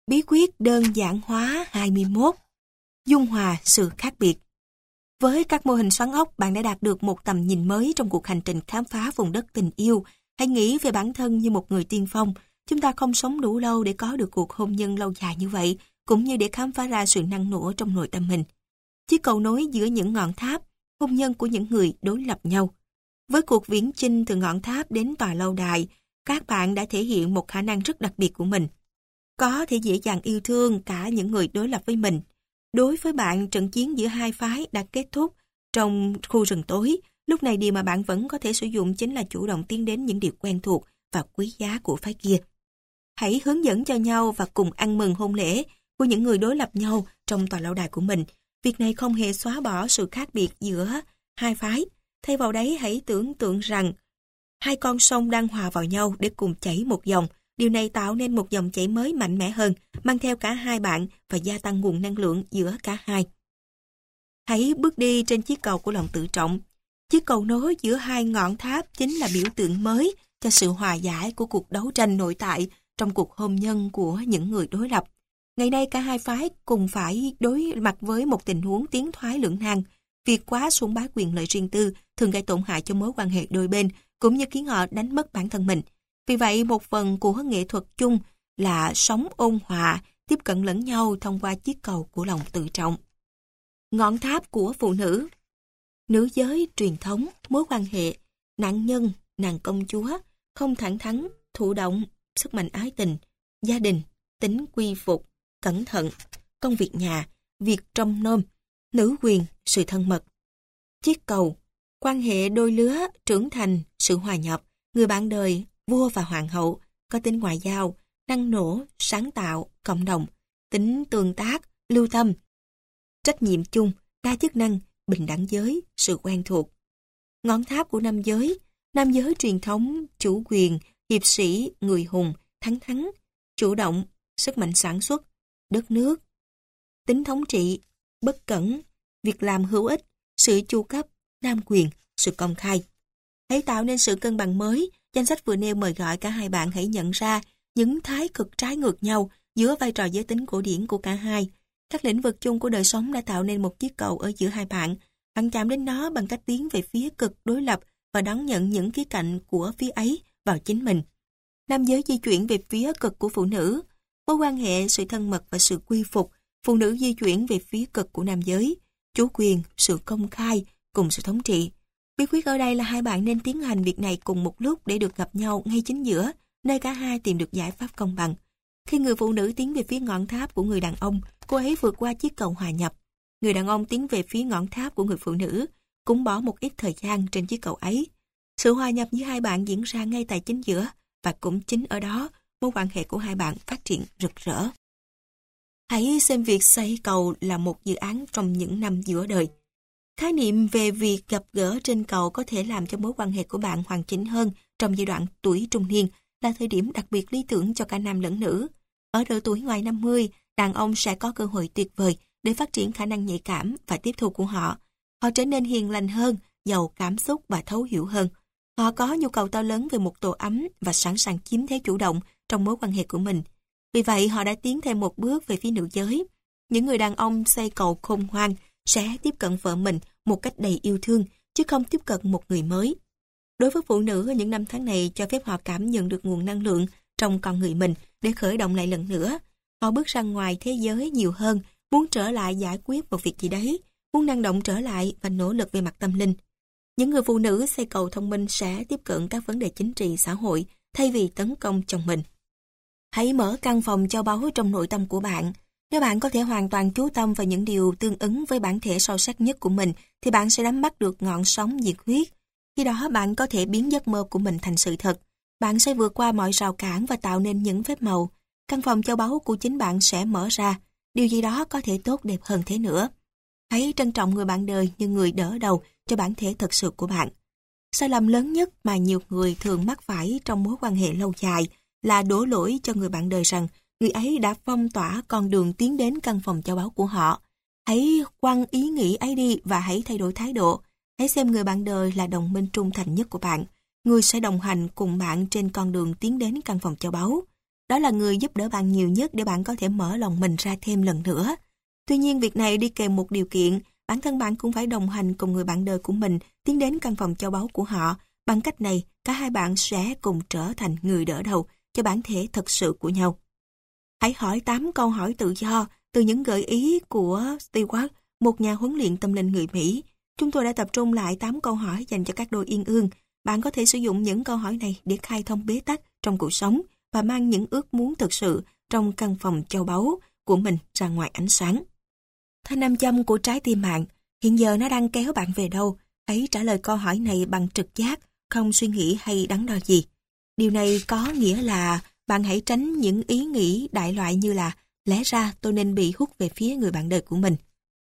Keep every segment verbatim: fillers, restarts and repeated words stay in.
Bí quyết đơn giản hóa hai mươi mốt. Dung hòa sự khác biệt. Với các mô hình xoắn ốc, bạn đã đạt được một tầm nhìn mới trong cuộc hành trình khám phá vùng đất tình yêu. Hãy nghĩ về bản thân như một người tiên phong. Chúng ta không sống đủ lâu để có được cuộc hôn nhân lâu dài như vậy, cũng như để khám phá ra sự năng nổ trong nội tâm mình. Chiếc cầu nối giữa những ngọn tháp, hôn nhân của những người đối lập nhau. Với cuộc viễn chinh từ ngọn tháp đến tòa lâu đài, các bạn đã thể hiện một khả năng rất đặc biệt của mình. Có thể dễ dàng yêu thương cả những người đối lập với mình. Đối với bạn, trận chiến giữa hai phái đã kết thúc trong khu rừng tối. Lúc này điều mà bạn vẫn có thể sử dụng chính là chủ động tiến đến những điều quen thuộc và quý giá của phái kia. Hãy hướng dẫn cho nhau và cùng ăn mừng hôn lễ của những người đối lập nhau trong tòa lâu đài của mình. Việc này không hề xóa bỏ sự khác biệt giữa hai phái. Thay vào đấy, hãy tưởng tượng rằng hai con sông đang hòa vào nhau để cùng chảy một dòng. Điều này tạo nên một dòng chảy mới mạnh mẽ hơn, mang theo cả hai bạn và gia tăng nguồn năng lượng giữa cả hai. Hãy bước đi trên chiếc cầu của lòng tự trọng. Chiếc cầu nối giữa hai ngọn tháp chính là biểu tượng mới cho sự hòa giải của cuộc đấu tranh nội tại trong cuộc hôn nhân của những người đối lập. Ngày nay cả hai phái cùng phải đối mặt với một tình huống tiến thoái lưỡng nan. Việc quá sủng bái quyền lợi riêng tư thường gây tổn hại cho mối quan hệ đôi bên, cũng như khiến họ đánh mất bản thân mình. Vì vậy, một phần của nghệ thuật chung là sống ôn hòa, tiếp cận lẫn nhau thông qua chiếc cầu của lòng tự trọng. Ngọn tháp của phụ nữ. Nữ giới truyền thống, mối quan hệ, nạn nhân, nàng công chúa, không thẳng thắn, thụ động, sức mạnh ái tình, gia đình, tính quy phục, cẩn thận, công việc nhà, việc trông nom, nữ quyền, sự thân mật. Chiếc cầu, quan hệ đôi lứa, trưởng thành, sự hòa nhập, người bạn đời, vua và hoàng hậu, có tính ngoại giao, năng nổ, sáng tạo, cộng đồng, tính tương tác, lưu tâm, trách nhiệm chung, đa chức năng, bình đẳng giới, sự quen thuộc. Ngọn tháp của nam giới, nam giới truyền thống, chủ quyền, hiệp sĩ, người hùng, thắng thắng, chủ động, sức mạnh sản xuất, đất nước, tính thống trị, bất cẩn, việc làm hữu ích, sự chu cấp, nam quyền, sự công khai. Hãy tạo nên sự cân bằng mới. Danh sách vừa nêu mời gọi cả hai bạn hãy nhận ra những thái cực trái ngược nhau giữa vai trò giới tính cổ điển của cả hai. Các lĩnh vực chung của đời sống đã tạo nên một chiếc cầu ở giữa hai bạn. Bạn chạm đến nó bằng cách tiến về phía cực đối lập và đón nhận những khía cạnh của phía ấy vào chính mình. Nam giới di chuyển về phía cực của phụ nữ. Mối quan hệ, sự thân mật và sự quy phục. Phụ nữ di chuyển về phía cực của nam giới. Chủ quyền, sự công khai cùng sự thống trị. Bí quyết ở đây là hai bạn nên tiến hành việc này cùng một lúc để được gặp nhau ngay chính giữa, nơi cả hai tìm được giải pháp công bằng. Khi người phụ nữ tiến về phía ngọn tháp của người đàn ông, cô ấy vượt qua chiếc cầu hòa nhập. Người đàn ông tiến về phía ngọn tháp của người phụ nữ, cũng bỏ một ít thời gian trên chiếc cầu ấy. Sự hòa nhập giữa hai bạn diễn ra ngay tại chính giữa, và cũng chính ở đó, mối quan hệ của hai bạn phát triển rực rỡ. Hãy xem việc xây cầu là một dự án trong những năm giữa đời. Khái niệm về việc gặp gỡ trên cầu có thể làm cho mối quan hệ của bạn hoàn chỉnh hơn trong giai đoạn tuổi trung niên, là thời điểm đặc biệt lý tưởng cho cả nam lẫn nữ. Ở độ tuổi ngoài năm mươi, đàn ông sẽ có cơ hội tuyệt vời để phát triển khả năng nhạy cảm và tiếp thu của họ. Họ trở nên hiền lành hơn, giàu cảm xúc và thấu hiểu hơn. Họ có nhu cầu to lớn về một tổ ấm và sẵn sàng chiếm thế chủ động trong mối quan hệ của mình. Vì vậy, họ đã tiến thêm một bước về phía nữ giới. Những người đàn ông xây cầu khôn ngoan sẽ tiếp cận vợ mình một cách đầy yêu thương, chứ không tiếp cận một người mới. Đối với phụ nữ, những năm tháng này cho phép họ cảm nhận được nguồn năng lượng trong con người mình để khởi động lại lần nữa. Họ bước ra ngoài thế giới nhiều hơn, muốn trở lại giải quyết một việc gì đấy, muốn năng động trở lại và nỗ lực về mặt tâm linh. Những người phụ nữ xây cầu thông minh sẽ tiếp cận các vấn đề chính trị, xã hội thay vì tấn công chồng mình. Hãy mở căn phòng châu báu trong nội tâm của bạn. Nếu bạn có thể hoàn toàn chú tâm vào những điều tương ứng với bản thể sâu sắc nhất của mình, thì bạn sẽ nắm bắt được ngọn sóng nhiệt huyết. Khi đó bạn có thể biến giấc mơ của mình thành sự thật. Bạn sẽ vượt qua mọi rào cản và tạo nên những phép màu. Căn phòng châu báu của chính bạn sẽ mở ra. Điều gì đó có thể tốt đẹp hơn thế nữa. Hãy trân trọng người bạn đời như người đỡ đầu cho bản thể thật sự của bạn. Sai lầm lớn nhất mà nhiều người thường mắc phải trong mối quan hệ lâu dài là đổ lỗi cho người bạn đời rằng người ấy đã phong tỏa con đường tiến đến căn phòng châu báu của họ. Hãy quăng ý nghĩ ấy đi và hãy thay đổi thái độ. Hãy xem người bạn đời là đồng minh trung thành nhất của bạn, người sẽ đồng hành cùng bạn trên con đường tiến đến căn phòng châu báu. đó là người giúp đỡ bạn nhiều nhất để bạn có thể mở lòng mình ra thêm lần nữa. Tuy nhiên, việc này đi kèm một điều kiện, bản thân bạn cũng phải đồng hành cùng người bạn đời của mình tiến đến căn phòng châu báu của họ. Bằng cách này, cả hai bạn sẽ cùng trở thành người đỡ đầu cho bản thể thật sự của nhau. Hãy hỏi tám câu hỏi tự do từ những gợi ý của Stewart, một nhà huấn luyện tâm linh người Mỹ. Chúng tôi đã tập trung lại tám câu hỏi dành cho các đôi uyên ương. Bạn có thể sử dụng những câu hỏi này để khai thông bế tắc trong cuộc sống và mang những ước muốn thực sự trong căn phòng châu báu của mình ra ngoài ánh sáng. Thanh nam châm của trái tim bạn, hiện giờ nó đang kéo bạn về đâu? Hãy trả lời câu hỏi này bằng trực giác, không suy nghĩ hay đắn đo gì. Điều này có nghĩa là bạn hãy tránh những ý nghĩ đại loại như là lẽ ra tôi nên bị hút về phía người bạn đời của mình.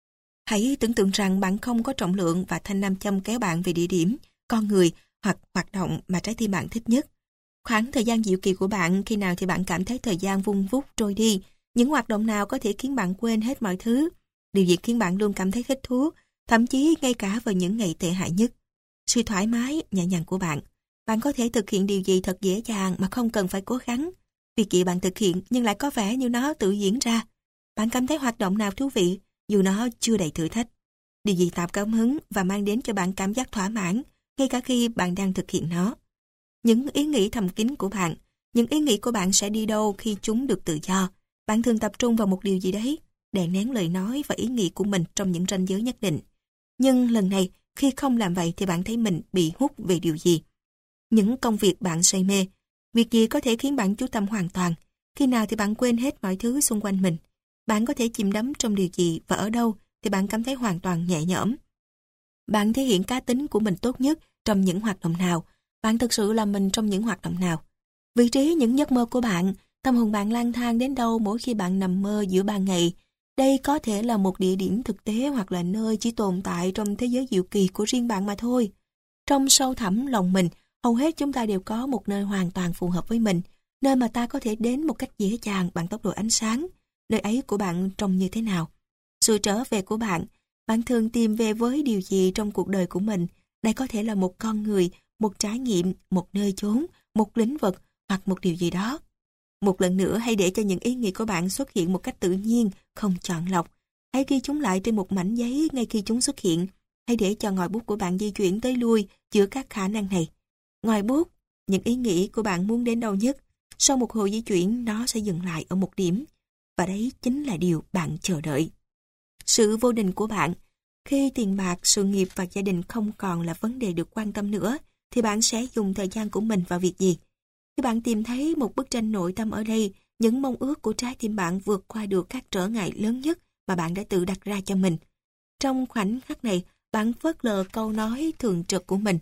Hãy tưởng tượng rằng bạn không có trọng lượng và thanh nam châm kéo bạn về địa điểm, con người hoặc hoạt động mà trái tim bạn thích nhất. Khoảng thời gian diệu kỳ của bạn, khi nào thì bạn cảm thấy thời gian vung vút trôi đi, những hoạt động nào có thể khiến bạn quên hết mọi thứ, điều gì khiến bạn luôn cảm thấy thích thú, thậm chí ngay cả vào những ngày tệ hại nhất. Sự thoải mái, nhẹ nhàng của bạn. Bạn có thể thực hiện điều gì thật dễ dàng mà không cần phải cố gắng. Việc gì bạn thực hiện nhưng lại có vẻ như nó tự diễn ra. Bạn cảm thấy hoạt động nào thú vị, dù nó chưa đầy thử thách. Điều gì tạo cảm hứng và mang đến cho bạn cảm giác thỏa mãn, ngay cả khi bạn đang thực hiện nó. Những ý nghĩ thầm kín của bạn, những ý nghĩ của bạn sẽ đi đâu khi chúng được tự do. Bạn thường tập trung vào một điều gì đấy, đè nén lời nói và ý nghĩ của mình trong những ranh giới nhất định. Nhưng lần này, khi không làm vậy thì bạn thấy mình bị hút về điều gì. Những công việc bạn say mê, việc gì có thể khiến bạn chú tâm hoàn toàn, khi nào thì bạn quên hết mọi thứ xung quanh mình. Bạn có thể chìm đắm trong điều gì và ở đâu thì bạn cảm thấy hoàn toàn nhẹ nhõm. Bạn thể hiện cá tính của mình tốt nhất trong những hoạt động nào, bạn thực sự là mình trong những hoạt động nào. Vị trí những giấc mơ của bạn, tâm hồn bạn lang thang đến đâu mỗi khi bạn nằm mơ giữa ban ngày. Đây có thể là một địa điểm thực tế hoặc là nơi chỉ tồn tại trong thế giới diệu kỳ của riêng bạn mà thôi. Trong sâu thẳm lòng mình, hầu hết chúng ta đều có một nơi hoàn toàn phù hợp với mình, nơi mà ta có thể đến một cách dễ dàng bằng tốc độ ánh sáng. Nơi ấy của bạn trông như thế nào? Sự trở về của bạn, bạn thường tìm về với điều gì trong cuộc đời của mình? Đây có thể là một con người, một trải nghiệm, một nơi chốn, một lĩnh vực hoặc một điều gì đó. Một lần nữa, hãy để cho những ý nghĩ của bạn xuất hiện một cách tự nhiên, không chọn lọc. Hãy ghi chúng lại trên một mảnh giấy ngay khi chúng xuất hiện. Hãy để cho ngòi bút của bạn di chuyển tới lui giữa các khả năng này. Ngòi bút, những ý nghĩ của bạn muốn đến đâu nhất. Sau một hồi di chuyển, nó sẽ dừng lại ở một điểm. Và đấy chính là điều bạn chờ đợi. Sự vô định của bạn. Khi tiền bạc, sự nghiệp và gia đình không còn là vấn đề được quan tâm nữa, thì bạn sẽ dùng thời gian của mình vào việc gì? Khi bạn tìm thấy một bức tranh nội tâm ở đây, những mong ước của trái tim bạn vượt qua được các trở ngại lớn nhất mà bạn đã tự đặt ra cho mình. Trong khoảnh khắc này, bạn phớt lờ câu nói thường trực của mình.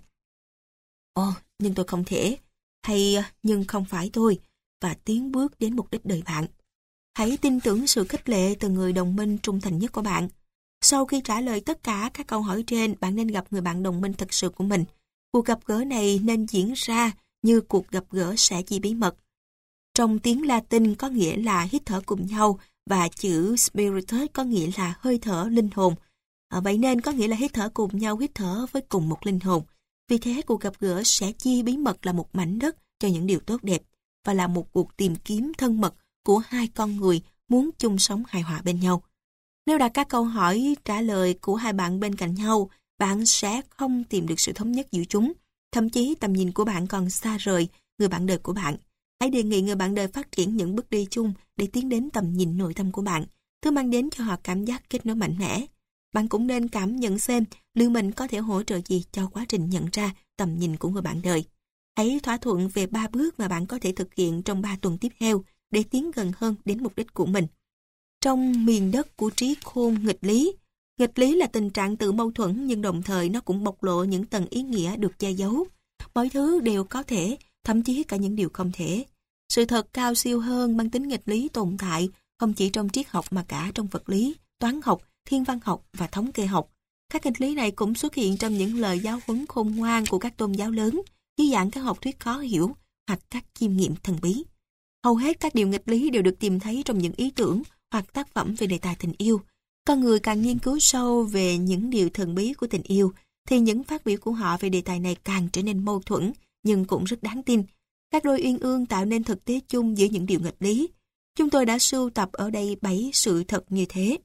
Ồ, nhưng tôi không thể. Hay nhưng không phải tôi. Và tiến bước đến mục đích đời bạn. Hãy tin tưởng sự khích lệ từ người đồng minh trung thành nhất của bạn. Sau khi trả lời tất cả các câu hỏi trên, bạn nên gặp người bạn đồng minh thực sự của mình. Cuộc gặp gỡ này nên diễn ra như cuộc gặp gỡ sẻ chia bí mật. Trong tiếng Latin có nghĩa là hít thở cùng nhau và chữ spiritus có nghĩa là hơi thở linh hồn. À, vậy nên có nghĩa là hít thở cùng nhau, hít thở với cùng một linh hồn. Vì thế cuộc gặp gỡ sẻ chia bí mật là một mảnh đất cho những điều tốt đẹp và là một cuộc tìm kiếm thân mật của hai con người muốn chung sống hài hòa bên nhau. Nếu đặt các câu hỏi trả lời của hai bạn bên cạnh nhau, bạn sẽ không tìm được sự thống nhất giữa chúng. Thậm chí tầm nhìn của bạn còn xa rời người bạn đời của bạn. Hãy đề nghị người bạn đời phát triển những bước đi chung để tiến đến tầm nhìn nội tâm của bạn, thứ mang đến cho họ cảm giác kết nối mạnh mẽ. Bạn cũng nên cảm nhận xem liệu mình có thể hỗ trợ gì cho quá trình nhận ra tầm nhìn của người bạn đời. Hãy thỏa thuận về ba bước mà bạn có thể thực hiện trong ba tuần tiếp theo để tiến gần hơn đến mục đích của mình. Trong miền đất của trí khôn nghịch lý, nghịch lý là tình trạng tự mâu thuẫn nhưng đồng thời nó cũng bộc lộ những tầng ý nghĩa được che giấu. Mọi thứ đều có thể, thậm chí cả những điều không thể. Sự thật cao siêu hơn mang tính nghịch lý tồn tại không chỉ trong triết học mà cả trong vật lý, toán học, thiên văn học và thống kê học. Các nghịch lý này cũng xuất hiện trong những lời giáo huấn khôn ngoan của các tôn giáo lớn, dưới dạng các học thuyết khó hiểu hoặc các chiêm nghiệm thần bí. Hầu hết các điều nghịch lý đều được tìm thấy trong những ý tưởng hoặc tác phẩm về đề tài tình yêu. Con người càng nghiên cứu sâu về những điều thần bí của tình yêu, thì những phát biểu của họ về đề tài này càng trở nên mâu thuẫn, nhưng cũng rất đáng tin. Các đôi uyên ương tạo nên thực tế chung giữa những điều nghịch lý. Chúng tôi đã sưu tập ở đây bảy sự thật như thế.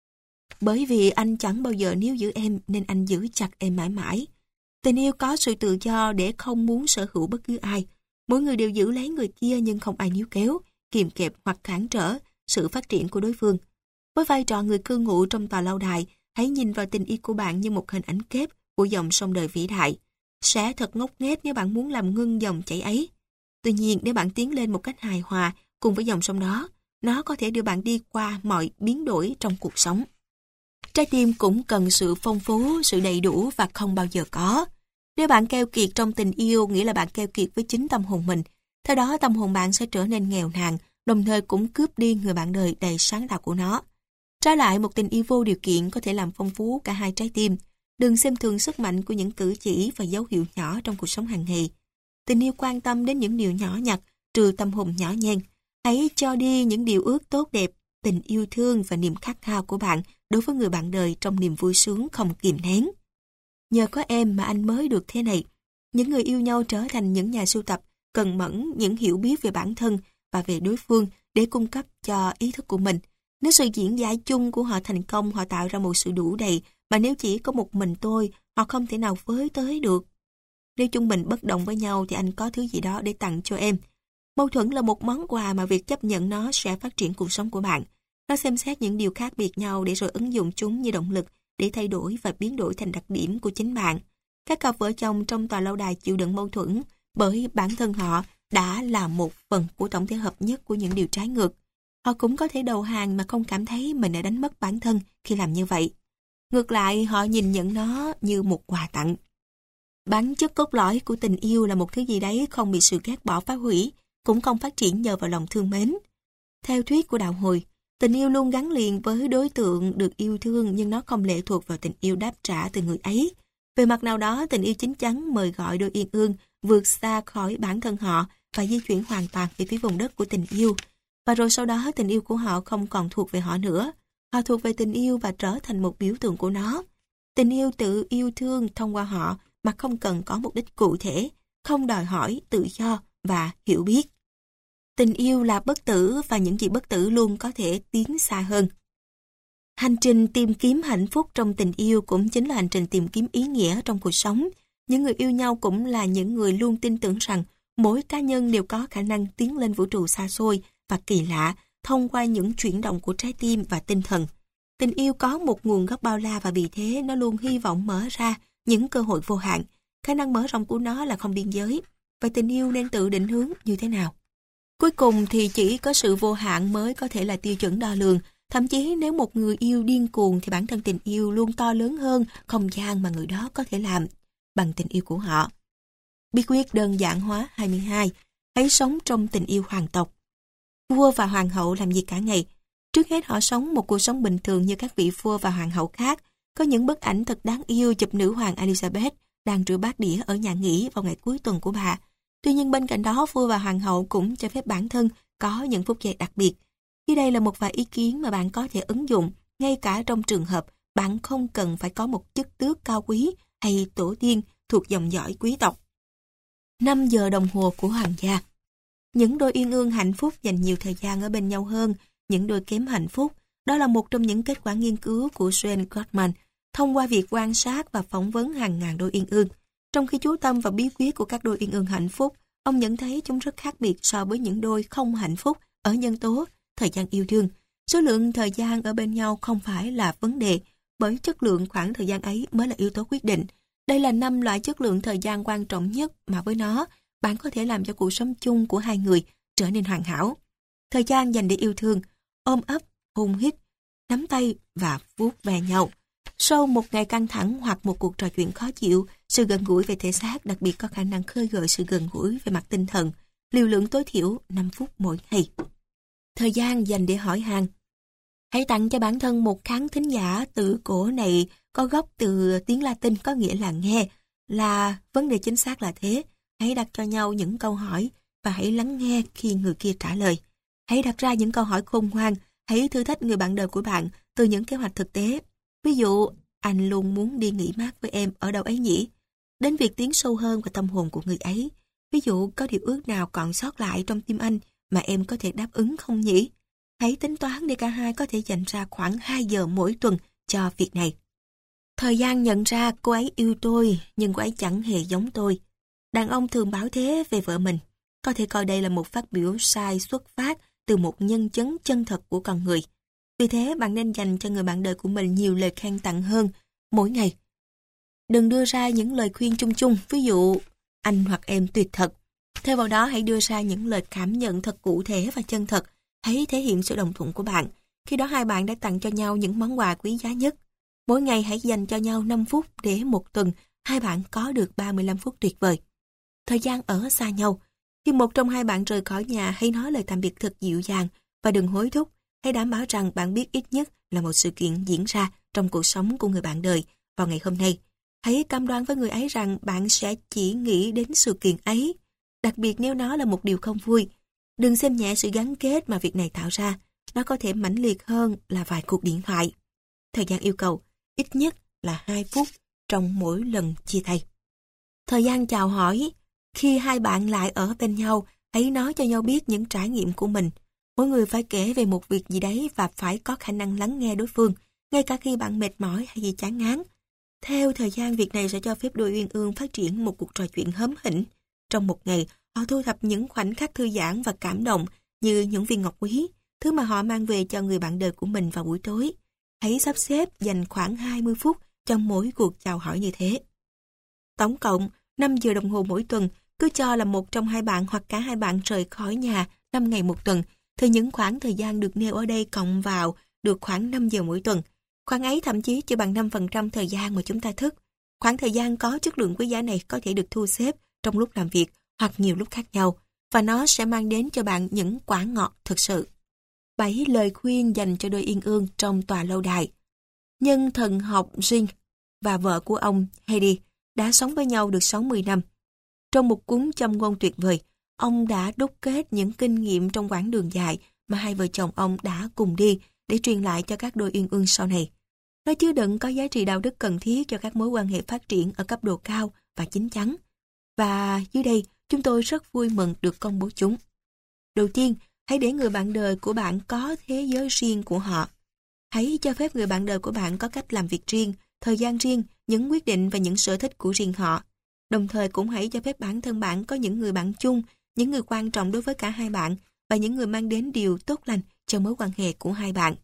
Bởi vì anh chẳng bao giờ níu giữ em nên anh giữ chặt em mãi mãi. Tình yêu có sự tự do để không muốn sở hữu bất cứ ai. Mỗi người đều giữ lấy người kia nhưng không ai níu kéo, kìm kẹp hoặc cản trở sự phát triển của đối phương. Với vai trò người cư ngụ trong tòa lâu đài, hãy nhìn vào tình yêu của bạn như một hình ảnh kép của dòng sông đời vĩ đại. Sẽ thật ngốc nghếch nếu bạn muốn làm ngưng dòng chảy ấy. Tuy nhiên, nếu bạn tiến lên một cách hài hòa cùng với dòng sông đó, nó có thể đưa bạn đi qua mọi biến đổi trong cuộc sống. Trái tim cũng cần sự phong phú, sự đầy đủ và không bao giờ có. Nếu bạn keo kiệt trong tình yêu, nghĩa là bạn keo kiệt với chính tâm hồn mình. Theo đó, tâm hồn bạn sẽ trở nên nghèo nàn, đồng thời cũng cướp đi người bạn đời đầy sáng tạo của nó. Trái lại, một tình yêu vô điều kiện có thể làm phong phú cả hai trái tim. Đừng xem thường sức mạnh của những cử chỉ và dấu hiệu nhỏ trong cuộc sống hàng ngày. Tình yêu quan tâm đến những điều nhỏ nhặt, trừ tâm hồn nhỏ nhen. Hãy cho đi những điều ước tốt đẹp, tình yêu thương và niềm khát khao của bạn đối với người bạn đời trong niềm vui sướng không kìm nén. Nhờ có em mà anh mới được thế này. Những người yêu nhau trở thành những nhà sưu tập, cần mẫn những hiểu biết về bản thân và về đối phương để cung cấp cho ý thức của mình. Nếu sự diễn giải chung của họ thành công, họ tạo ra một sự đủ đầy, mà nếu chỉ có một mình tôi, họ không thể nào với tới được. Nếu chúng mình bất đồng với nhau thì anh có thứ gì đó để tặng cho em. Mâu thuẫn là một món quà mà việc chấp nhận nó sẽ phát triển cuộc sống của bạn. Nó xem xét những điều khác biệt nhau để rồi ứng dụng chúng như động lực để thay đổi và biến đổi thành đặc điểm của chính bạn. Các cặp vợ chồng trong tòa lâu đài chịu đựng mâu thuẫn bởi bản thân họ đã là một phần của tổng thể hợp nhất của những điều trái ngược. Họ cũng có thể đầu hàng mà không cảm thấy mình đã đánh mất bản thân khi làm như vậy. Ngược lại, họ nhìn nhận nó như một quà tặng. Bản chất cốt lõi của tình yêu là một thứ gì đấy không bị sự ghét bỏ phá hủy, cũng không phát triển nhờ vào lòng thương mến. Theo thuyết của đạo hồi, tình yêu luôn gắn liền với đối tượng được yêu thương nhưng nó không lệ thuộc vào tình yêu đáp trả từ người ấy. Về mặt nào đó, tình yêu chín chắn mời gọi đôi uyên ương vượt xa khỏi bản thân họ và di chuyển hoàn toàn về phía vùng đất của tình yêu. Và rồi sau đó tình yêu của họ không còn thuộc về họ nữa. Họ thuộc về tình yêu và trở thành một biểu tượng của nó. Tình yêu tự yêu thương thông qua họ mà không cần có mục đích cụ thể, không đòi hỏi tự do và hiểu biết. Tình yêu là bất tử và những gì bất tử luôn có thể tiến xa hơn. Hành trình tìm kiếm hạnh phúc trong tình yêu cũng chính là hành trình tìm kiếm ý nghĩa trong cuộc sống. Những người yêu nhau cũng là những người luôn tin tưởng rằng mỗi cá nhân đều có khả năng tiến lên vũ trụ xa xôi và kỳ lạ thông qua những chuyển động của trái tim và tinh thần. Tình yêu có một nguồn gốc bao la và vì thế nó luôn hy vọng mở ra những cơ hội vô hạn. Khả năng mở rộng của nó là không biên giới. Và tình yêu nên tự định hướng như thế nào? Cuối cùng thì chỉ có sự vô hạn mới có thể là tiêu chuẩn đo lường. Thậm chí nếu một người yêu điên cuồng thì bản thân tình yêu luôn to lớn hơn không gian mà người đó có thể làm bằng tình yêu của họ. Bí quyết đơn giản hóa hai mươi hai. Hãy sống trong tình yêu hoàng tộc. Vua và hoàng hậu làm gì cả ngày? Trước hết họ sống một cuộc sống bình thường như các vị vua và hoàng hậu khác. Có những bức ảnh thật đáng yêu chụp nữ hoàng Elizabeth đang rửa bát đĩa ở nhà nghỉ vào ngày cuối tuần của bà. Tuy nhiên bên cạnh đó, vua và hoàng hậu cũng cho phép bản thân có những phút giây đặc biệt. Dưới đây là một vài ý kiến mà bạn có thể ứng dụng, ngay cả trong trường hợp bạn không cần phải có một chức tước cao quý hay tổ tiên thuộc dòng dõi quý tộc. năm giờ đồng hồ của hoàng gia. Những đôi uyên ương hạnh phúc dành nhiều thời gian ở bên nhau hơn những đôi kém hạnh phúc. Đó là một trong những kết quả nghiên cứu của Sven Gottman thông qua việc quan sát và phỏng vấn hàng ngàn đôi uyên ương. Trong khi chú tâm vào bí quyết của các đôi uyên ương hạnh phúc, ông nhận thấy chúng rất khác biệt so với những đôi không hạnh phúc ở nhân tố thời gian yêu đương. Số lượng thời gian ở bên nhau không phải là vấn đề, bởi chất lượng khoảng thời gian ấy mới là yếu tố quyết định. Đây là năm loại chất lượng thời gian quan trọng nhất mà với nó, bạn có thể làm cho cuộc sống chung của hai người trở nên hoàn hảo. Thời gian dành để yêu thương, ôm ấp, hôn hít, nắm tay và vuốt ve nhau. Sau một ngày căng thẳng hoặc một cuộc trò chuyện khó chịu, sự gần gũi về thể xác đặc biệt có khả năng khơi gợi sự gần gũi về mặt tinh thần. Liều lượng tối thiểu năm phút mỗi ngày. Thời gian dành để hỏi han. Hãy tặng cho bản thân một khán thính giả. Từ cổ này có gốc từ tiếng Latin có nghĩa là nghe, là vấn đề chính xác là thế. Hãy đặt cho nhau những câu hỏi và hãy lắng nghe khi người kia trả lời. Hãy đặt ra những câu hỏi khôn ngoan. Hãy thử thách người bạn đời của bạn từ những kế hoạch thực tế. Ví dụ, anh luôn muốn đi nghỉ mát với em ở đâu ấy nhỉ? Đến việc tiến sâu hơn vào tâm hồn của người ấy. Ví dụ có điều ước nào còn sót lại trong tim anh mà em có thể đáp ứng không nhỉ? Hãy tính toán để cả hai có thể dành ra khoảng hai giờ mỗi tuần cho việc này. Thời gian nhận ra cô ấy yêu tôi, nhưng cô ấy chẳng hề giống tôi. Đàn ông thường bảo thế về vợ mình. Có thể coi đây là một phát biểu sai xuất phát từ một nhân chứng chân thật của con người. Vì thế, bạn nên dành cho người bạn đời của mình nhiều lời khen tặng hơn mỗi ngày. Đừng đưa ra những lời khuyên chung chung, ví dụ anh hoặc em tuyệt thật. Thay vào đó, hãy đưa ra những lời cảm nhận thật cụ thể và chân thật. Hãy thể hiện sự đồng thuận của bạn. Khi đó hai bạn đã tặng cho nhau những món quà quý giá nhất. Mỗi ngày hãy dành cho nhau năm phút để một tuần hai bạn có được ba mươi lăm phút tuyệt vời. Thời gian ở xa nhau. Khi một trong hai bạn rời khỏi nhà, hãy nói lời tạm biệt thật dịu dàng và đừng hối thúc. Hãy đảm bảo rằng bạn biết ít nhất là một sự kiện diễn ra trong cuộc sống của người bạn đời vào ngày hôm nay. Hãy cam đoan với người ấy rằng bạn sẽ chỉ nghĩ đến sự kiện ấy, đặc biệt nếu nó là một điều không vui. Đừng xem nhẹ sự gắn kết mà việc này tạo ra. Nó có thể mãnh liệt hơn là vài cuộc điện thoại. Thời gian yêu cầu ít nhất là hai phút trong mỗi lần chia tay. Thời gian chào hỏi. Khi hai bạn lại ở bên nhau, hãy nói cho nhau biết những trải nghiệm của mình. Mỗi người phải kể về một việc gì đấy và phải có khả năng lắng nghe đối phương, ngay cả khi bạn mệt mỏi hay gì chán ngán. Theo thời gian, việc này sẽ cho phép đôi uyên ương phát triển một cuộc trò chuyện hớm hỉnh. Trong một ngày, họ thu thập những khoảnh khắc thư giãn và cảm động như những viên ngọc quý, thứ mà họ mang về cho người bạn đời của mình vào buổi tối. Hãy sắp xếp dành khoảng hai mươi phút cho mỗi cuộc chào hỏi như thế. Tổng cộng năm giờ đồng hồ mỗi tuần, cứ cho là một trong hai bạn hoặc cả hai bạn rời khỏi nhà năm ngày một tuần, thì những khoảng thời gian được nêu ở đây cộng vào được khoảng năm giờ mỗi tuần. Khoảng ấy thậm chí chỉ bằng năm phần trăm thời gian mà chúng ta thức. Khoảng thời gian có chất lượng quý giá này có thể được thu xếp trong lúc làm việc hoặc nhiều lúc khác nhau, và nó sẽ mang đến cho bạn những quả ngọt thực sự. bảy lời khuyên dành cho đôi uyên ương trong tòa lâu đài. Nhân thần học Jing và vợ của ông Heidi đã sống với nhau được sáu mươi năm. Trong một cuốn châm ngôn tuyệt vời, ông đã đúc kết những kinh nghiệm trong quãng đường dài mà hai vợ chồng ông đã cùng đi để truyền lại cho các đôi uyên ương sau này. Nó chứa đựng có giá trị đạo đức cần thiết cho các mối quan hệ phát triển ở cấp độ cao và chín chắn. Và dưới đây, chúng tôi rất vui mừng được công bố chúng. Đầu tiên, hãy để người bạn đời của bạn có thế giới riêng của họ. Hãy cho phép người bạn đời của bạn có cách làm việc riêng, thời gian riêng, những quyết định và những sở thích của riêng họ. Đồng thời cũng hãy cho phép bản thân bạn có những người bạn chung, những người quan trọng đối với cả hai bạn và những người mang đến điều tốt lành cho mối quan hệ của hai bạn.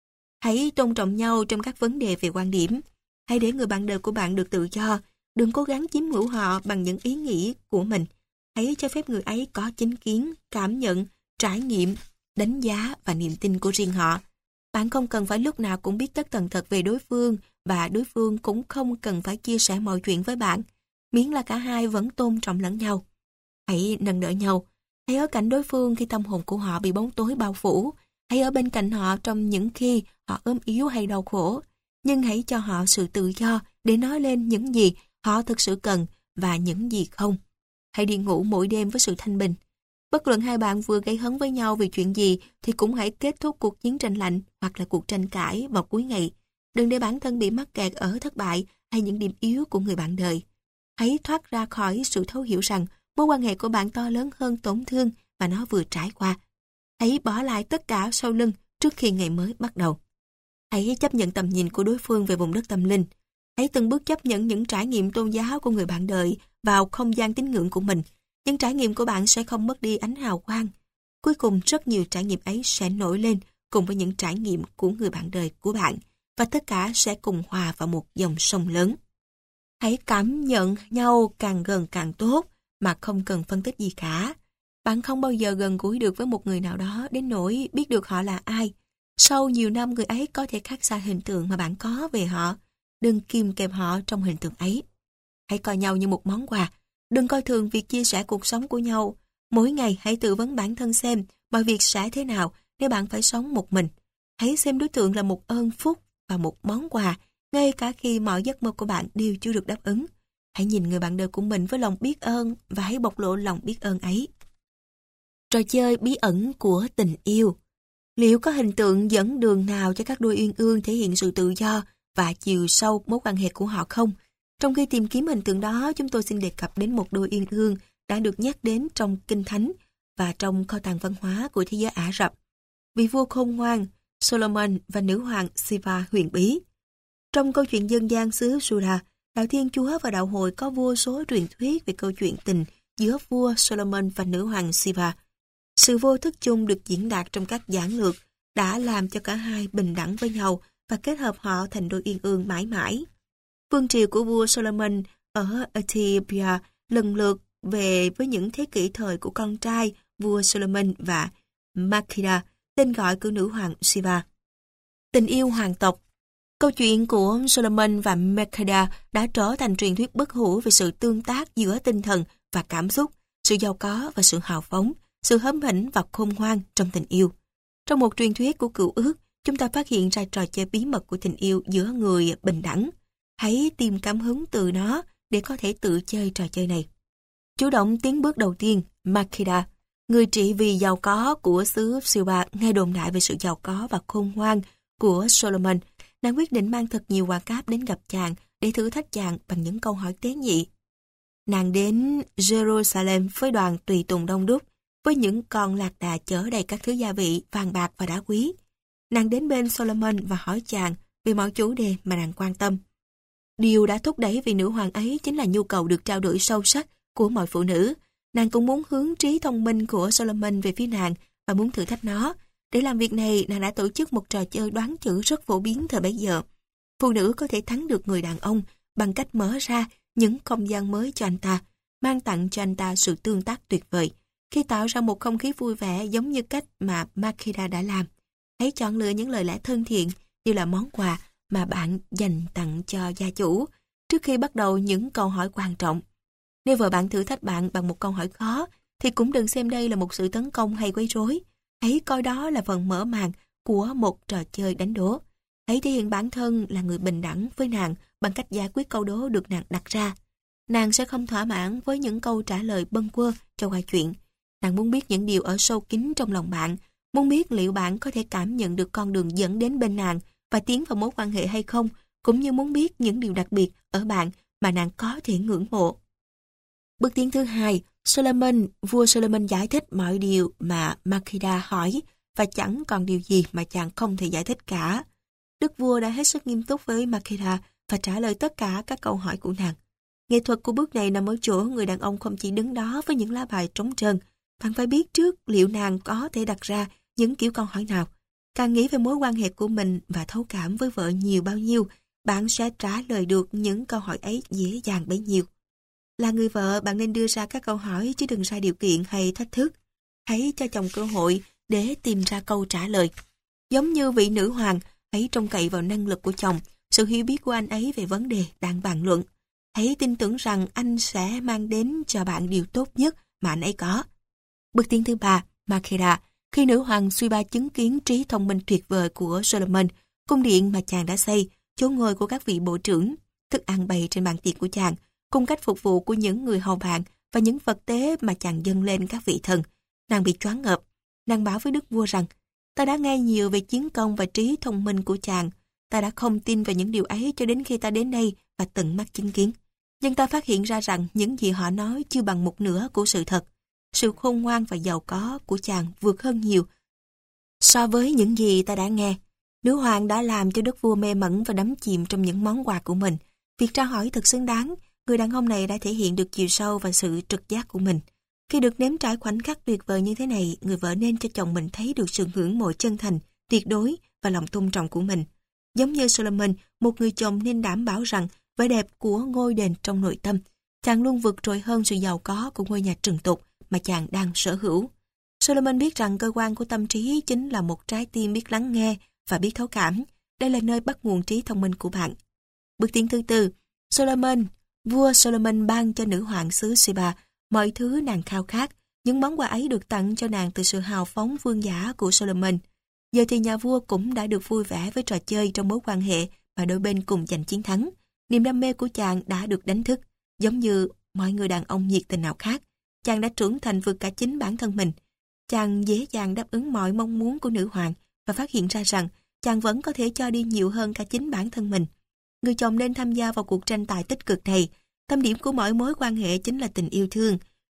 Hãy tôn trọng nhau trong các vấn đề về quan điểm. Hãy để người bạn đời của bạn được tự do. Đừng cố gắng chiếm hữu họ bằng những ý nghĩ của mình. Hãy cho phép người ấy có chính kiến, cảm nhận, trải nghiệm, đánh giá và niềm tin của riêng họ. Bạn không cần phải lúc nào cũng biết tất tần tật về đối phương và đối phương cũng không cần phải chia sẻ mọi chuyện với bạn, miễn là cả hai vẫn tôn trọng lẫn nhau. Hãy nâng đỡ nhau. Hãy ở cạnh đối phương khi tâm hồn của họ bị bóng tối bao phủ. Hãy ở bên cạnh họ trong những khi họ ốm yếu hay đau khổ. Nhưng hãy cho họ sự tự do để nói lên những gì họ thực sự cần và những gì không. Hãy đi ngủ mỗi đêm với sự thanh bình. Bất luận hai bạn vừa gây hấn với nhau vì chuyện gì thì cũng hãy kết thúc cuộc chiến tranh lạnh hoặc là cuộc tranh cãi vào cuối ngày. Đừng để bản thân bị mắc kẹt ở thất bại hay những điểm yếu của người bạn đời. Hãy thoát ra khỏi sự thấu hiểu rằng mối quan hệ của bạn to lớn hơn tổn thương mà nó vừa trải qua. Hãy bỏ lại tất cả sau lưng trước khi ngày mới bắt đầu. Hãy chấp nhận tầm nhìn của đối phương về vùng đất tâm linh. Hãy từng bước chấp nhận những trải nghiệm tôn giáo của người bạn đời vào không gian tín ngưỡng của mình. Những trải nghiệm của bạn sẽ không mất đi ánh hào quang. Cuối cùng, rất nhiều trải nghiệm ấy sẽ nổi lên cùng với những trải nghiệm của người bạn đời của bạn, và tất cả sẽ cùng hòa vào một dòng sông lớn. Hãy cảm nhận nhau càng gần càng tốt, mà không cần phân tích gì cả. Bạn không bao giờ gần gũi được với một người nào đó đến nỗi biết được họ là ai. Sau nhiều năm, người ấy có thể khác xa hình tượng mà bạn có về họ. Đừng kìm kẹp họ trong hình tượng ấy. Hãy coi nhau như một món quà. Đừng coi thường việc chia sẻ cuộc sống của nhau. Mỗi ngày hãy tự vấn bản thân xem mọi việc sẽ thế nào nếu bạn phải sống một mình. Hãy xem đối tượng là một ơn phúc và một món quà, ngay cả khi mọi giấc mơ của bạn đều chưa được đáp ứng. Hãy nhìn người bạn đời của mình với lòng biết ơn và hãy bộc lộ lòng biết ơn ấy. Trò chơi bí ẩn của tình yêu. Liệu có hình tượng dẫn đường nào cho các đôi uyên ương thể hiện sự tự do và chiều sâu mối quan hệ của họ không? Trong khi tìm kiếm hình tượng đó, chúng tôi xin đề cập đến một đôi uyên ương đã được nhắc đến trong Kinh Thánh và trong kho tàng văn hóa của thế giới Ả Rập. Vị vua khôn ngoan Solomon và nữ hoàng Siva huyền bí. Trong câu chuyện dân gian xứ Judah, đạo Thiên Chúa và đạo Hội có vô số truyền thuyết về câu chuyện tình giữa vua Solomon và nữ hoàng Siva. Sự vô thức chung được diễn đạt trong các giảng lược đã làm cho cả hai bình đẳng với nhau và kết hợp họ thành đôi uyên ương mãi mãi. Vương triều của vua Solomon ở Ethiopia lần lượt về với những thế kỷ thời của con trai vua Solomon và Makeda, tên gọi của nữ hoàng Siva. Tình yêu hoàng tộc. Câu chuyện của Solomon và Makeda đã trở thành truyền thuyết bất hủ về sự tương tác giữa tinh thần và cảm xúc, sự giàu có và sự hào phóng, sự hớm hỉnh và khôn ngoan trong tình yêu. Trong một truyền thuyết của Cựu Ước, chúng ta phát hiện ra trò chơi bí mật của tình yêu giữa người bình đẳng. Hãy tìm cảm hứng từ nó để có thể tự chơi trò chơi này. Chủ động tiến bước đầu tiên, Makeda, người trị vì giàu có của xứ Siva, nghe đồn đại về sự giàu có và khôn ngoan của Solomon. Nàng quyết định mang thật nhiều quà cáp đến gặp chàng để thử thách chàng bằng những câu hỏi tế nhị. Nàng đến Jerusalem với đoàn tùy tùng đông đúc, với những con lạc đà chở đầy các thứ gia vị, vàng bạc và đá quý. Nàng đến bên Solomon và hỏi chàng về mọi chủ đề mà nàng quan tâm. Điều đã thúc đẩy vị nữ hoàng ấy chính là nhu cầu được trao đổi sâu sắc của mọi phụ nữ. Nàng cũng muốn hướng trí thông minh của Solomon về phía nàng và muốn thử thách nó. Để làm việc này, nàng đã tổ chức một trò chơi đoán chữ rất phổ biến thời bấy giờ. Phụ nữ có thể thắng được người đàn ông bằng cách mở ra những không gian mới cho anh ta, mang tặng cho anh ta sự tương tác tuyệt vời, khi tạo ra một không khí vui vẻ giống như cách mà Makeda đã làm. Hãy chọn lựa những lời lẽ thân thiện như là món quà mà bạn dành tặng cho gia chủ trước khi bắt đầu những câu hỏi quan trọng. Nếu vợ bạn thử thách bạn bằng một câu hỏi khó, thì cũng đừng xem đây là một sự tấn công hay quấy rối. Hãy coi đó là phần mở màn của một trò chơi đánh đố. Hãy thể hiện bản thân là người bình đẳng với nàng bằng cách giải quyết câu đố được nàng đặt ra. Nàng sẽ không thỏa mãn với những câu trả lời bâng quơ cho qua chuyện. Nàng muốn biết những điều ở sâu kín trong lòng bạn, muốn biết liệu bạn có thể cảm nhận được con đường dẫn đến bên nàng và tiến vào mối quan hệ hay không, cũng như muốn biết những điều đặc biệt ở bạn mà nàng có thể ngưỡng mộ. Bước tiến thứ hai, Solomon, vua Solomon giải thích mọi điều mà Makeda hỏi và chẳng còn điều gì mà chàng không thể giải thích cả. Đức vua đã hết sức nghiêm túc với Makeda và trả lời tất cả các câu hỏi của nàng. Nghệ thuật của bước này nằm ở chỗ người đàn ông không chỉ đứng đó với những lá bài trống trơn. Bạn phải biết trước liệu nàng có thể đặt ra những kiểu câu hỏi nào. Càng nghĩ về mối quan hệ của mình và thấu cảm với vợ nhiều bao nhiêu, bạn sẽ trả lời được những câu hỏi ấy dễ dàng bấy nhiêu. Là người vợ, bạn nên đưa ra các câu hỏi chứ đừng ra điều kiện hay thách thức. Hãy cho chồng cơ hội để tìm ra câu trả lời. Giống như vị nữ hoàng, hãy trông cậy vào năng lực của chồng, sự hiểu biết của anh ấy về vấn đề đang bàn luận. Hãy tin tưởng rằng anh sẽ mang đến cho bạn điều tốt nhất mà anh ấy có. Bước tiến thứ ba, Makeda. Khi nữ hoàng Siva chứng kiến trí thông minh tuyệt vời của Solomon, cung điện mà chàng đã xây, chỗ ngồi của các vị bộ trưởng, thức ăn bày trên bàn tiệc của chàng, cùng cách phục vụ của những người hầu bạn và những vật tế mà chàng dâng lên các vị thần, nàng bị choáng ngợp. Nàng bảo với đức vua rằng, ta đã nghe nhiều về chiến công và trí thông minh của chàng. Ta đã không tin vào những điều ấy cho đến khi ta đến đây và tận mắt chứng kiến. Nhưng ta phát hiện ra rằng những gì họ nói chưa bằng một nửa của sự thật. Sự khôn ngoan và giàu có của chàng vượt hơn nhiều so với những gì ta đã nghe. Nữ hoàng đã làm cho đức vua mê mẩn và đắm chìm trong những món quà của mình. Việc tra hỏi thật xứng đáng, người đàn ông này đã thể hiện được chiều sâu và sự trực giác của mình. Khi được nếm trải khoảnh khắc tuyệt vời như thế này, người vợ nên cho chồng mình thấy được sự ngưỡng mộ chân thành, tuyệt đối và lòng tôn trọng của mình. Giống như Solomon, một người chồng nên đảm bảo rằng vẻ đẹp của ngôi đền trong nội tâm, chàng luôn vượt trội hơn sự giàu có của ngôi nhà trần tục mà chàng đang sở hữu. Solomon biết rằng cơ quan của tâm trí chính là một trái tim biết lắng nghe và biết thấu cảm. Đây là nơi bắt nguồn trí thông minh của bạn. Bước tiến thứ tư, Solomon. Vua Solomon ban cho nữ hoàng xứ Siba mọi thứ nàng khao khát. Những món quà ấy được tặng cho nàng từ sự hào phóng vương giả của Solomon. Giờ thì nhà vua cũng đã được vui vẻ với trò chơi trong mối quan hệ mà đôi bên cùng giành chiến thắng. Niềm đam mê của chàng đã được đánh thức. Giống như mọi người đàn ông nhiệt tình nào khác, chàng đã trưởng thành vượt cả chính bản thân mình. Chàng dễ dàng đáp ứng mọi mong muốn của nữ hoàng và phát hiện ra rằng chàng vẫn có thể cho đi nhiều hơn cả chính bản thân mình. Người chồng nên tham gia vào cuộc tranh tài tích cực này. Tâm điểm của mỗi mối quan hệ chính là tình yêu thương.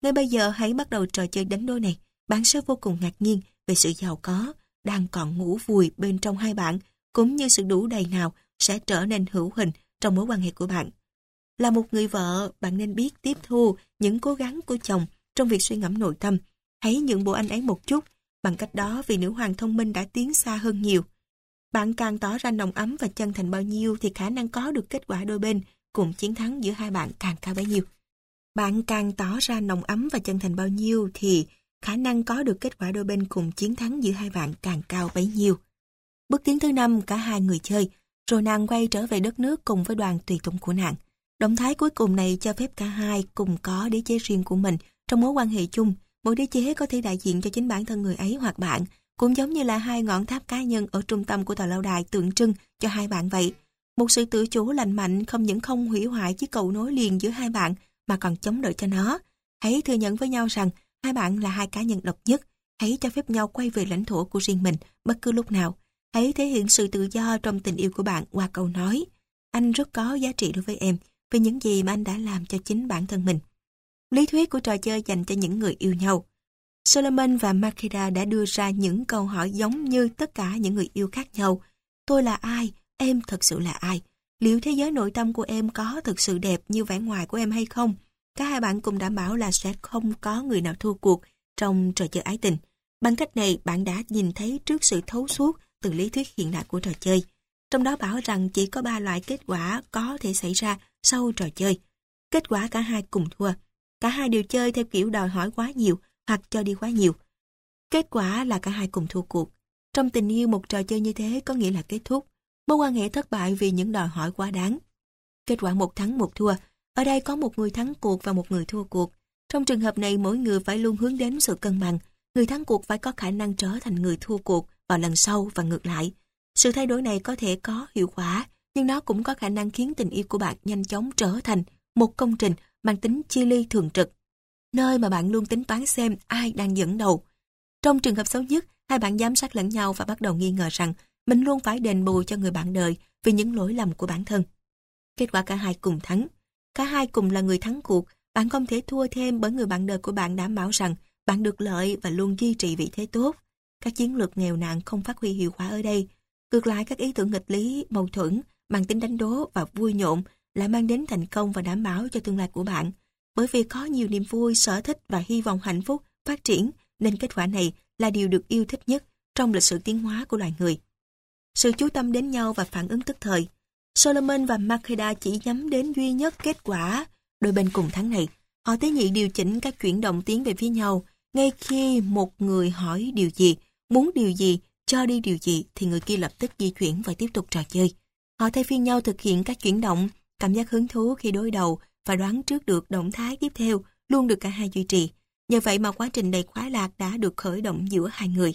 Ngay bây giờ hãy bắt đầu trò chơi đánh đố này. Bạn sẽ vô cùng ngạc nhiên về sự giàu có đang còn ngủ vùi bên trong hai bạn, cũng như sự đủ đầy nào sẽ trở nên hữu hình trong mối quan hệ của bạn. Là một người vợ, bạn nên biết tiếp thu những cố gắng của chồng trong việc suy ngẫm nội tâm. Hãy nhượng bộ anh ấy một chút, bằng cách đó vị nữ hoàng thông minh đã tiến xa hơn nhiều. Bạn càng tỏ ra nồng ấm và chân thành bao nhiêu thì khả năng có được kết quả đôi bên cùng chiến thắng giữa hai bạn càng cao bấy nhiêu. Bạn càng tỏ ra nồng ấm và chân thành bao nhiêu thì khả năng có được kết quả đôi bên cùng chiến thắng giữa hai bạn càng cao bấy nhiêu. Bước tiến thứ năm, cả hai người chơi, rồi nàng quay trở về đất nước cùng với đoàn tùy tùng của nàng. Động thái cuối cùng này cho phép cả hai cùng có đế chế riêng của mình trong mối quan hệ chung. Mỗi đế chế có thể đại diện cho chính bản thân người ấy hoặc bạn, cũng giống như là hai ngọn tháp cá nhân ở trung tâm của tòa lâu đài tượng trưng cho hai bạn vậy. Một sự tự chủ lành mạnh không những không hủy hoại chiếc cầu nối liền giữa hai bạn mà còn chống đỡ cho nó. Hãy thừa nhận với nhau rằng hai bạn là hai cá nhân độc nhất. Hãy cho phép nhau quay về lãnh thổ của riêng mình bất cứ lúc nào. Hãy thể hiện sự tự do trong tình yêu của bạn qua câu nói: anh rất có giá trị đối với em vì những gì mà anh đã làm cho chính bản thân mình. Lý thuyết của trò chơi dành cho những người yêu nhau. Solomon và Makeda đã đưa ra những câu hỏi giống như tất cả những người yêu khác nhau. Tôi là ai? Em thật sự là ai? Liệu thế giới nội tâm của em có thực sự đẹp như vẻ ngoài của em hay không? Cả hai bạn cùng đảm bảo là sẽ không có người nào thua cuộc trong trò chơi ái tình. Bằng cách này, bạn đã nhìn thấy trước sự thấu suốt từ lý thuyết hiện đại của trò chơi. Trong đó bảo rằng chỉ có ba loại kết quả có thể xảy ra sau trò chơi. Kết quả cả hai cùng thua. Cả hai đều chơi theo kiểu đòi hỏi quá nhiều hoặc cho đi quá nhiều. Kết quả là cả hai cùng thua cuộc. Trong tình yêu, một trò chơi như thế có nghĩa là kết thúc. Mối quan hệ thất bại vì những đòi hỏi quá đáng. Kết quả một thắng một thua. Ở đây có một người thắng cuộc và một người thua cuộc. Trong trường hợp này, mỗi người phải luôn hướng đến sự cân bằng. Người thắng cuộc phải có khả năng trở thành người thua cuộc vào lần sau và ngược lại. Sự thay đổi này có thể có hiệu quả, nhưng nó cũng có khả năng khiến tình yêu của bạn nhanh chóng trở thành một công trình mang tính chi ly thường trực, nơi mà bạn luôn tính toán xem ai đang dẫn đầu. Trong trường hợp xấu nhất, hai bạn giám sát lẫn nhau và bắt đầu nghi ngờ rằng mình luôn phải đền bù cho người bạn đời vì những lỗi lầm của bản thân. Kết quả cả hai cùng thắng. Cả hai cùng là người thắng cuộc. Bạn không thể thua thêm bởi người bạn đời của bạn đảm bảo rằng bạn được lợi và luôn duy trì vị thế tốt. Các chiến lược nghèo nàn không phát huy hiệu quả ở đây. Ngược lại, các ý tưởng nghịch lý, mâu thuẫn, mang tính đánh đố và vui nhộn lại mang đến thành công và đảm bảo cho tương lai của bạn. Bởi vì có nhiều niềm vui, sở thích và hy vọng hạnh phúc phát triển, nên kết quả này là điều được yêu thích nhất trong lịch sử tiến hóa của loài người. Sự chú tâm đến nhau và phản ứng tức thời. Solomon và Makeda chỉ nhắm đến duy nhất kết quả đôi bên cùng thắng này. Họ tế nhị điều chỉnh các chuyển động tiến về phía nhau. Ngay khi một người hỏi điều gì, muốn điều gì, cho đi điều gì, thì người kia lập tức di chuyển và tiếp tục trò chơi. Họ thay phiên nhau thực hiện các chuyển động, cảm giác hứng thú khi đối đầu và đoán trước được động thái tiếp theo luôn được cả hai duy trì. Nhờ vậy mà quá trình đầy khoái lạc đã được khởi động giữa hai người.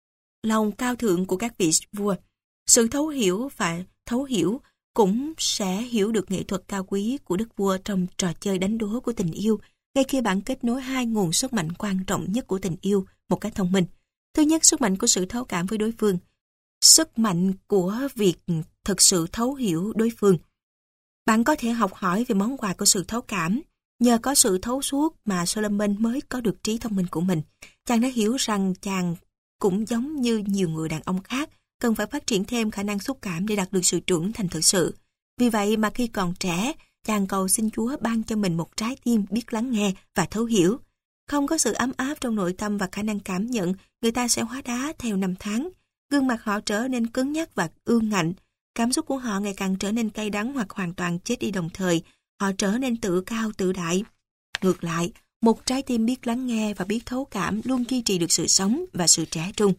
Lòng cao thượng của các vị vua. Sự thấu hiểu và thấu hiểu cũng sẽ hiểu được nghệ thuật cao quý của đức vua trong trò chơi đánh đố của tình yêu, ngay khi bạn kết nối hai nguồn sức mạnh quan trọng nhất của tình yêu một cách thông minh. Thứ nhất, sức mạnh của sự thấu cảm với đối phương. Sức mạnh của việc thực sự thấu hiểu đối phương. Bạn có thể học hỏi về món quà của sự thấu cảm. Nhờ có sự thấu suốt mà Solomon mới có được trí thông minh của mình. Chàng đã hiểu rằng chàng cũng giống như nhiều người đàn ông khác, cần phải phát triển thêm khả năng xúc cảm để đạt được sự trưởng thành thực sự. Vì vậy mà khi còn trẻ, chàng cầu xin Chúa ban cho mình một trái tim biết lắng nghe và thấu hiểu. Không có sự ấm áp trong nội tâm và khả năng cảm nhận, người ta sẽ hóa đá theo năm tháng. Gương mặt họ trở nên cứng nhắc và ương ngạnh. Cảm xúc của họ ngày càng trở nên cay đắng hoặc hoàn toàn chết đi đồng thời. Họ trở nên tự cao tự đại. Ngược lại, một trái tim biết lắng nghe và biết thấu cảm luôn duy trì được sự sống và sự trẻ trung.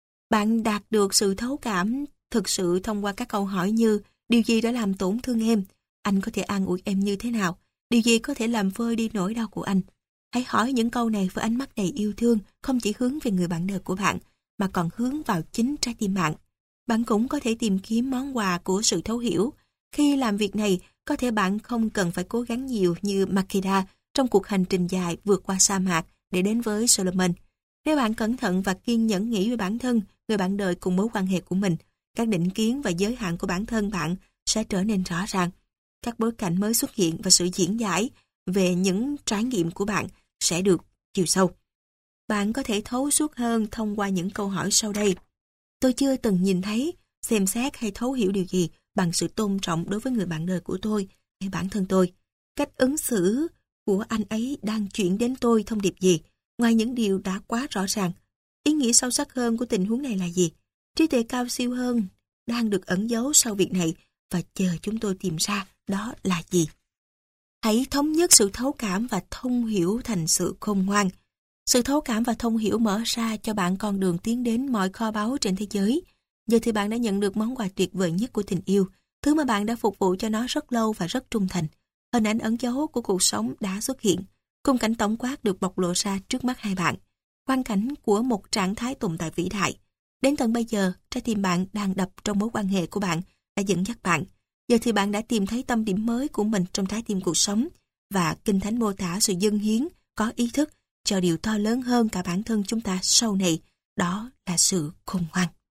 Bạn đạt được sự thấu cảm thực sự thông qua các câu hỏi như: điều gì đã làm tổn thương em? Anh có thể an ủi em như thế nào? Điều gì có thể làm vơi đi nỗi đau của anh? Hãy hỏi những câu này với ánh mắt đầy yêu thương, không chỉ hướng về người bạn đời của bạn, mà còn hướng vào chính trái tim bạn. Bạn cũng có thể tìm kiếm món quà của sự thấu hiểu. Khi làm việc này, có thể bạn không cần phải cố gắng nhiều như Makeda trong cuộc hành trình dài vượt qua sa mạc để đến với Solomon. Nếu bạn cẩn thận và kiên nhẫn nghĩ về bản thân, người bạn đời cùng mối quan hệ của mình, các định kiến và giới hạn của bản thân bạn sẽ trở nên rõ ràng. Các bối cảnh mới xuất hiện và sự diễn giải về những trải nghiệm của bạn sẽ được chiều sâu. Bạn có thể thấu suốt hơn thông qua những câu hỏi sau đây. Tôi chưa từng nhìn thấy, xem xét hay thấu hiểu điều gì bằng sự tôn trọng đối với người bạn đời của tôi hay bản thân tôi. Cách ứng xử của anh ấy đang chuyển đến tôi thông điệp gì, ngoài những điều đã quá rõ ràng. Ý nghĩa sâu sắc hơn của tình huống này là gì? Trí tuệ cao siêu hơn đang được ẩn giấu sau việc này và chờ chúng tôi tìm ra đó là gì. Hãy thống nhất sự thấu cảm và thông hiểu thành sự khôn ngoan. Sự thấu cảm và thông hiểu mở ra cho bạn con đường tiến đến mọi kho báu trên thế giới. Giờ thì bạn đã nhận được món quà tuyệt vời nhất của tình yêu, thứ mà bạn đã phục vụ cho nó rất lâu và rất trung thành. Hình ảnh ẩn dấu của cuộc sống đã xuất hiện, khung cảnh tổng quát được bộc lộ ra trước mắt hai bạn. Quang cảnh của một trạng thái tồn tại vĩ đại. Đến tận bây giờ, trái tim bạn đang đập trong mối quan hệ của bạn đã dẫn dắt bạn. Giờ thì bạn đã tìm thấy tâm điểm mới của mình trong trái tim cuộc sống, và Kinh Thánh mô tả sự dâng hiến có ý thức cho điều to lớn hơn cả bản thân chúng ta sau này, đó là sự khôn ngoan.